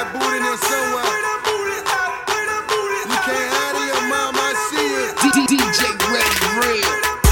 that booty in there somewhere. You can't hide it, little mama, I see it. DJ Ready Real.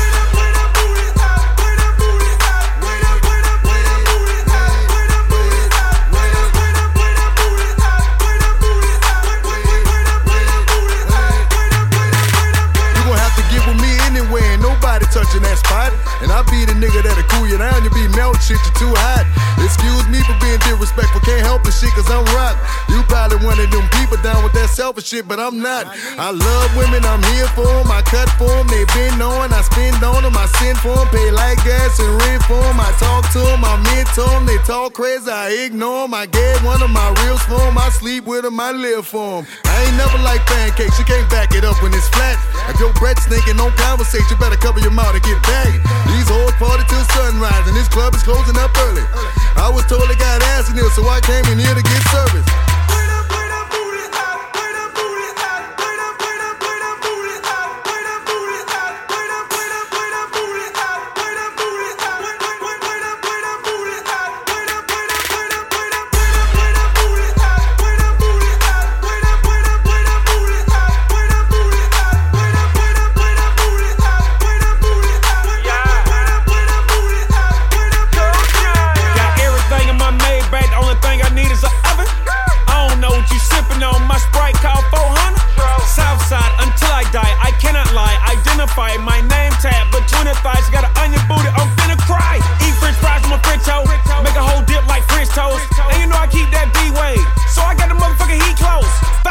Touching that spot, and I be the nigga that'll cool you down. You be melt shit, you too hot. Excuse me for being disrespectful, can't help the shit cause I'm rock. You probably one of them people down with that selfish shit, but I'm not. I love women, I'm here for them. I cut for them, they been on. I spend on them, I send for them. Pay like gas and rent for them. I talk to them, I mentor them. They talk crazy, I ignore them. I gave one of my reels for them. I sleep with them, I live for them. I ain't never like pancakes, you can't back it up when it's flat. If your breath stinking, don't conversate, you better cover your mouth to get back. These hoes party till sunrise, and this club is closing up early. I was told they got ass in here, so I came in here to get service. My name tag between the thighs, got an onion booty, I'm finna cry. Eat french fries with my French toast, make a whole dip like French toast. And you know I keep that D-Wade, so I got the motherfucking heat close.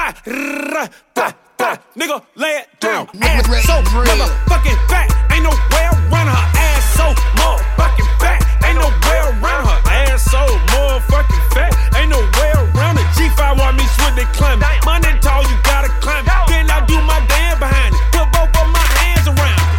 Nigga, lay it down. Ass so motherfucking fat, ain't no way around her. Ass so motherfucking fat, ain't no way around her. Ass so motherfucking fat, ain't no way around it. G5 want me switch the climb. Money tall, you gotta climb. Then I do my damn behind it. Put both of my hands around it.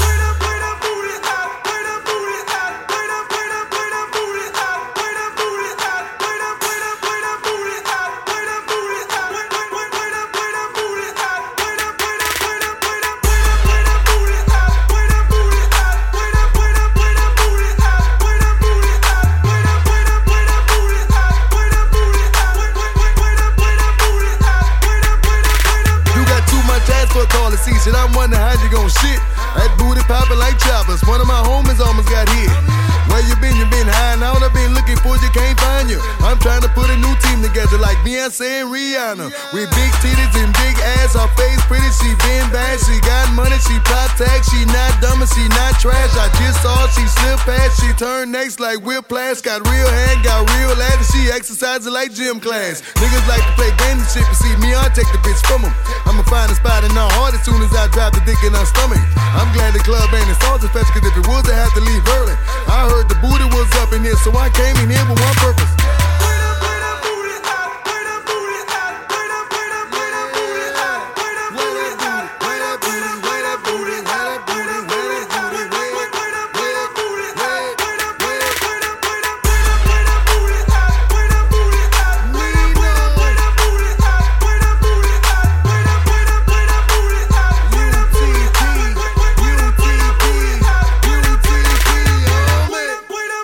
Shit, I'm wondering how you gon' shit. That booty poppin' like choppers. One of my homies almost got hit. Where you been? You been hiding out? I been looking for you, can't find you. I'm trying to put a new team together like Beyonce and Rihanna. With big titties and big ass, her face pretty, she been bad. She got money, she pop tags, she not dumb and she not trash. I just saw she slip past, she turned next like whiplash. Got real hand, got real ass, and she exercising like gym class. Niggas like to play games and shit, but see me, I take the bitch from them. I'ma find a spot in her heart as soon as I drop the dick in her stomach. I'm glad the club ain't as salty special, cause if it was, I had to leave early. I heard the booty was up in here, so I came in here with one purpose.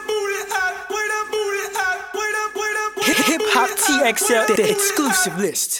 Hip Hop TXL, the exclusive list.